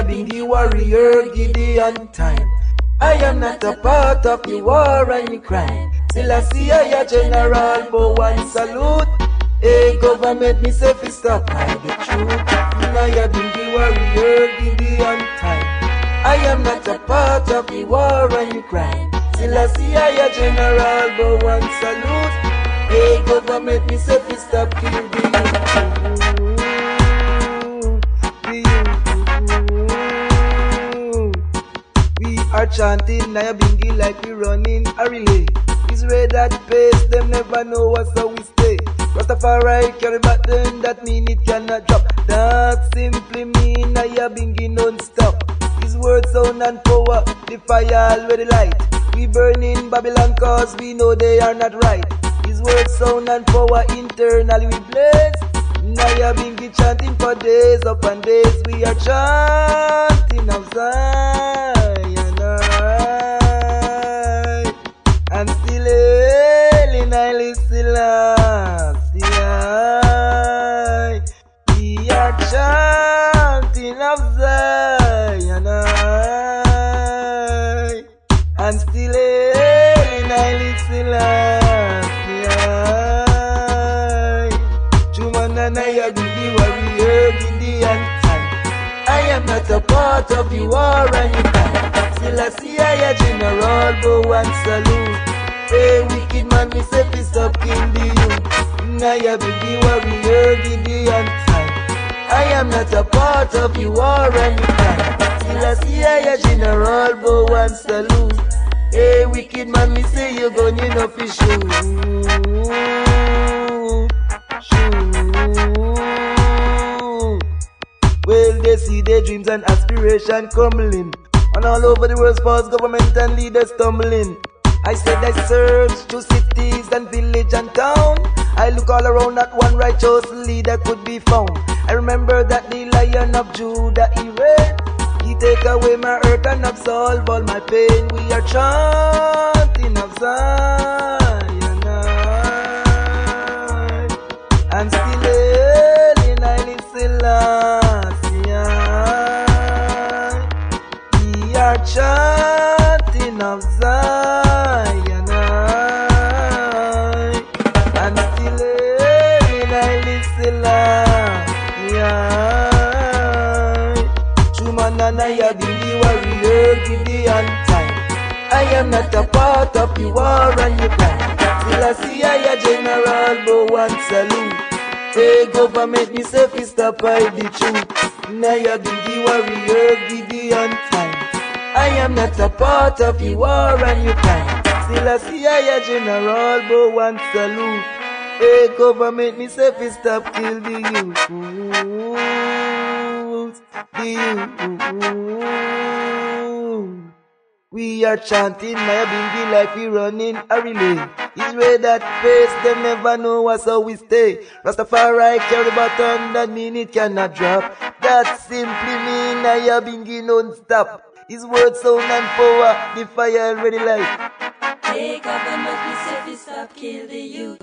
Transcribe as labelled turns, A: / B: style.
A: Bingi warrior, Gideon time. I am not a part of the war and the crime. Selassie, I a general, but one salute. Hey, government, me say fi stop hide the truth. I am Bingi warrior, Gideon time. I am not a part of the war and the crime. Selassie, I a general, but one salute. Hey, government, me say fi stop kill the youth. We are chanting Naya Bingi like we running a relay. It's red at pace, them never know what's how we stay. Rastafari carry button, that mean it cannot drop. That simply mean Naya Bingi non-stop. His words sound and power, the fire already light. We burn in Babylon cause we know they are not right. His words sound and power internally we blaze. Naya Bingi chanting for days upon days. We are chanting of Zion, and still hailing Haile Selassie. We are chanting of Zion, and still hailing Haile Selassie. Jumana Naya Bingi warrior, Gideon time. I am not a part of the war and the crime. Selassie, I a general, but one salute. Hey, wicked man, me say fi stop kill the youth. Naya Bingi warrior, Gideon time. I am not a part of the war and the crime. Selassie, I a general, but one salute. Hey, wicked man, me say you gun, you know fi shoot. Well, they see their dreams and aspiration crumbling, and all over the world's false government and leaders stumbling. I said I search through cities and village and town. I look all around, not one righteous leader could be found. I remember that the Lion of Judah he reigned. He take away my hurt and absolve all my pain. We are chanting of Zion, and still hailing Haile Selassie. We are chanting of Zion, and still hailing Haile Selassie. Jumana Naya Bingi warrior, Gideon time. I am not a part of the war and the crime. Selassie, I a general, but one salute. Hey, government, me say fi stop hide the truth. Naya Bingi warrior, Gideon time. I am not a part of the war and the crime. Selassie, I a general, but one salute. Hey, government, me say fi stop kill the youth. The youth. We are chanting Naya Bingi like we running a relay. It's red that face, them never know what's how we stay. Rastafari carry button, that mean it cannot drop. That simply mean Naya Bingi non-stop. His words sound and power, the fire already light.
B: Hey, government, we say fi stop kill the youth.